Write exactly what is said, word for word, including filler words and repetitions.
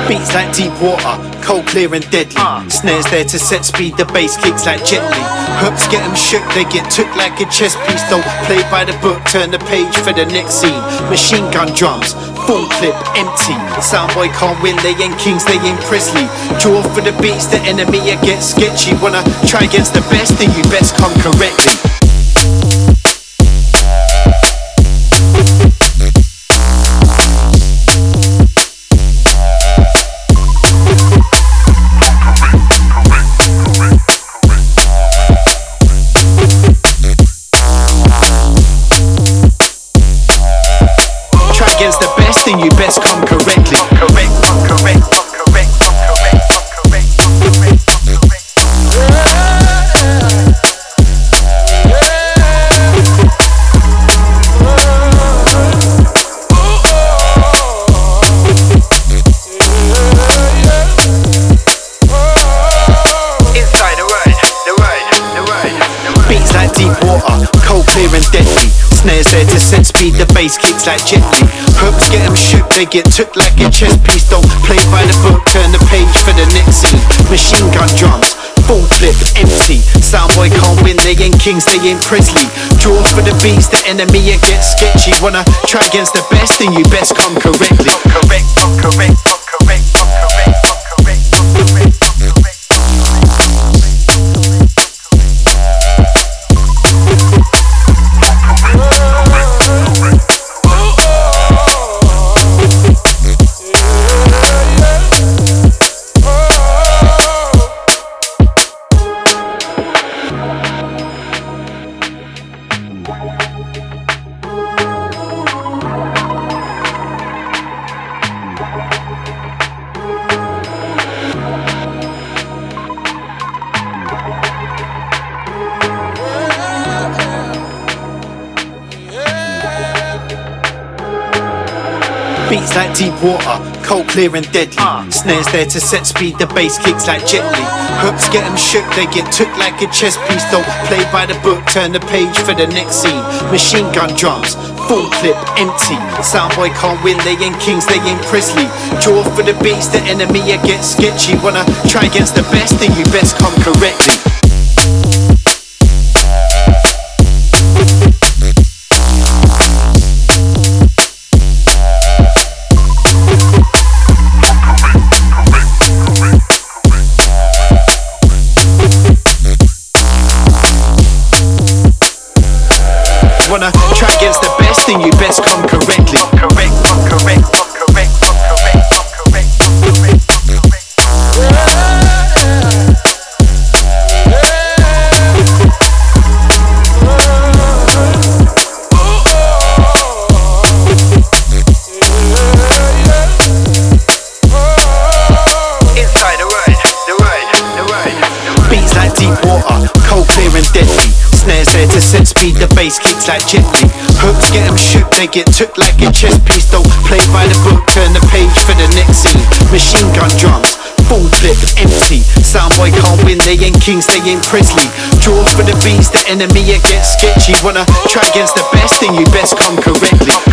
Beats like deep water, cold, clear and deadly. Snares there to set speed, the bass kicks like Jet Li. Hooks get them shook, they get took like a chess piece. Don't play by the book, turn the page for the next scene. Machine gun drums, full clip, empty. Soundboy can't win, they ain't kings, they ain't Presley. Draw for the beats, the enemy I get sketchy. Wanna try against the best, then you best come correctly. Against the best, then you best come correctly. Correct, correct, correct, correct, correct, correct, Inside the ride, the ride, the ride, the ride. Beats like deep water, cold, clear and deadly. Snares there to set speed, the bass kicks like Jet Li. Hooks get them shook, they get took like a chess piece. Don't play by the book, turn the page for the next scene. Machine gun drums, full clip, empty. Soundboy can't win, they ain't kings, they ain't Presley. Draw for the beats, the enemy I get sketchy. Wanna try against the best, then you best come correctly. Correct, correct, correct, correct, correct, correct, correct. Beats like deep water, cold, clear and deadly. Snares there to set speed, the bass kicks like Jet Li. Hooks get them shook, they get took like a chess piece. Don't play by the book, turn the page for the next scene. Machine gun drums, full clip, empty. Soundboy can't win, they ain't kings, they ain't Presley. Draw for the beats, the enemy I get sketchy. Wanna try against the best, then you best come correctly. Wanna try against the best, then you best come correctly. Correct, correct, correct, correct, correct, correct, Inside the ride, the ride, the ride, the ride. Beats like deep water, cold, clear and deadly. Snares there to set speed, the bass kicks like Jet Li. Hooks get them shook, they get took like a chess piece. Don't play by the book, turn the page for the next scene. Machine gun drums, full clip, empty. Soundboy can't win, they ain't kings, they ain't Presley. Draw for the beats, the enemy I get sketchy. Wanna try against the best, then you best come correctly.